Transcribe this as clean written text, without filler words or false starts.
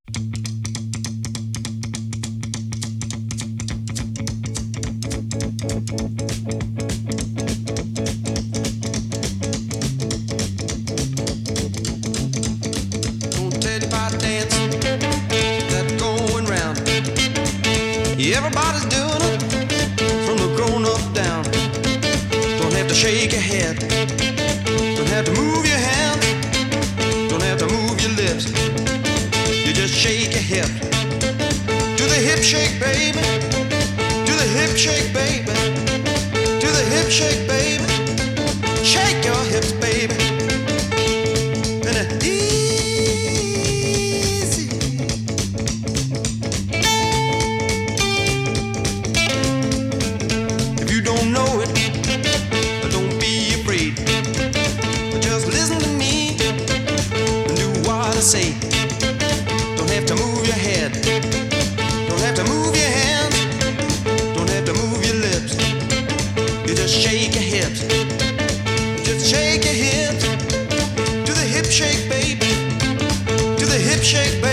Everybody's doing it, from the grown up down. Don't have to shake your head, don't have to move your hands, don't have to move your lips. You just shake your hip. Do the hip shake, baby. Do the hip shake, baby. Do the hip shake, baby. Shake your hips, baby. And easy. Don't know it, but don't be afraid. Just listen to me and do what I say. Don't have to move your head, don't have to move your hands, don't have to move your lips. You just shake your hips, just shake your hips. Do the hip shake, baby. Do the hip shake, baby.